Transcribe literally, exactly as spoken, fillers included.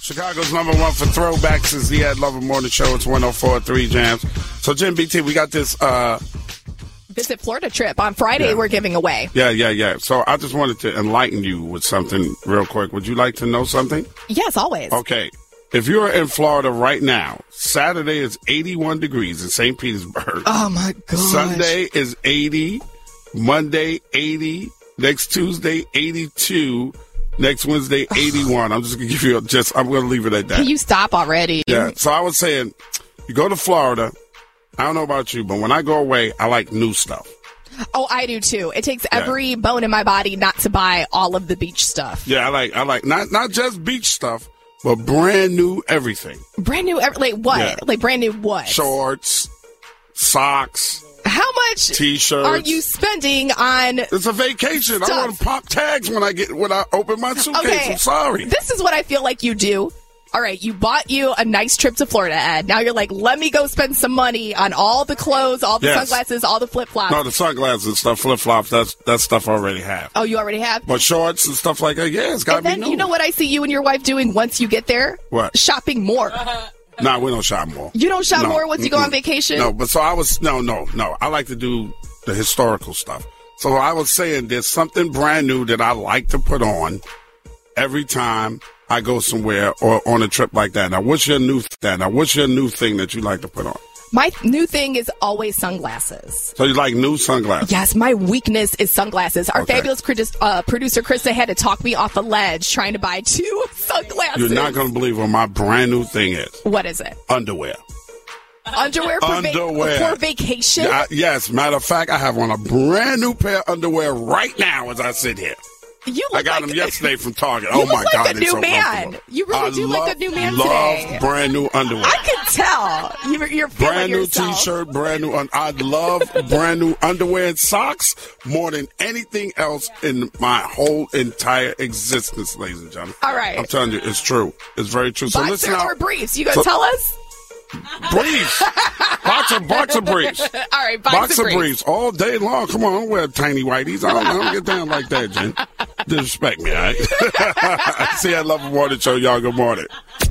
Chicago's number one for throwbacks is the Ed Lover Morning Show. It's one oh four point three Jams. So, Jim B T, we got this uh, Visit Florida trip on Friday. Yeah. We're giving away. Yeah, yeah, yeah. So I just wanted to enlighten you with something real quick. Would you like to know something? Yes, always. Okay. If you're in Florida right now, Saturday is eighty-one degrees in Saint Petersburg. Oh, my God. Sunday is eighty. Monday, eighty. Next Tuesday, eighty-two. Next Wednesday, eighty-one. I'm just going to give you a, just, I'm going to leave it at that. Can you stop already? Yeah. So I was saying, you go to Florida. I don't know about you, but when I go away, I like new stuff. Oh, I do too. It takes every yeah. bone in my body not to buy all of the beach stuff. Yeah, I like, I like, not, not just beach stuff, but brand new everything. Brand new, like what? Yeah. Like brand new what? Shorts, socks. How much T-shirts. Are you spending on? It's a vacation. Stuff. I want to pop tags when I get when I open my suitcase. Okay. I'm sorry. This is what I feel like you do. All right, you bought you a nice trip to Florida, Ed. Now you're like, let me go spend some money on all the clothes, all the yes. sunglasses, all the flip-flops. No, the sunglasses and stuff, flip-flops, that's that stuff I already have. Oh, you already have? But shorts and stuff like that, yeah, it's got to be then, new. You know what I see you and your wife doing once you get there? What? Shopping more. No, nah, we don't shop more. You don't shop no. more once you Mm-mm. go on vacation? No, but so I was, no, no, no. I like to do the historical stuff. So I was saying there's something brand new that I like to put on every time I go somewhere or on a trip like that. Now, what's your new thing? Now, what's your new thing that you like to put on? My new thing is always sunglasses. So you like new sunglasses? Yes, my weakness is sunglasses. Our okay. fabulous produ- uh, producer, Krista, had to talk me off a ledge trying to buy two sunglasses. You're not going to believe what my brand new thing is. What is it? Underwear. Underwear for, underwear. Va- for vacation? Yeah, yes, matter of fact, I have on a brand new pair of underwear right now as I sit here. You I got like them yesterday from Target. You Oh, look my like God. a new so man. You really I do love, like a new man love today. brand new underwear. I can tell. You're, you're feeling Brand new yourself. T-shirt, brand new. Un- I love brand new underwear and socks more than anything else in my whole entire existence, ladies and gentlemen. All right. I'm telling you, it's true. It's very true. So Boxer listen out. or briefs? You going to so, tell us? Briefs. Boxer, boxer briefs. All right, boxer, boxer briefs. briefs all day long. Come on, I don't wear tiny whiteies. I don't, I don't get down like that, Jen. Disrespect me, all right? See, I love the morning show, y'all. Good morning.